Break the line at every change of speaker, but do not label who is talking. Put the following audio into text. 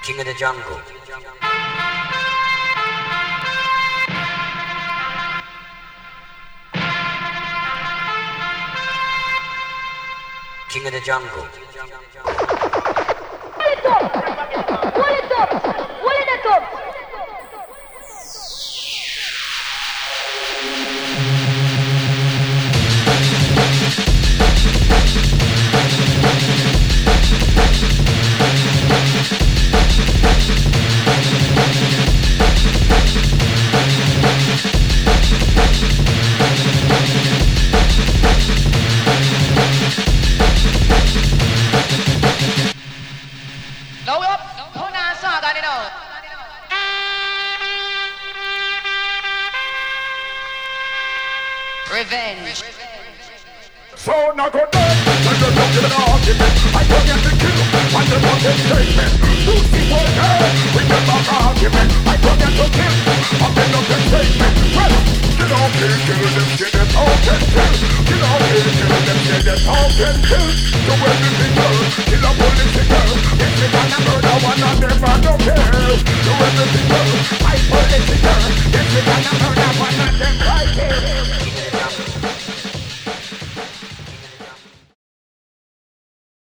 King of the jungle. King of the jungle.
Pull it up! Pull it up!
Revenge.
So now go down, when you're looking at an argument, I forget to kill, I just want to statement. Lucy for her, we get back argument, I forget to kill, I'm in up the statement. Well, get on here, kill them, get it, all can kill. Get on here, kill them, get it, all can kill. So when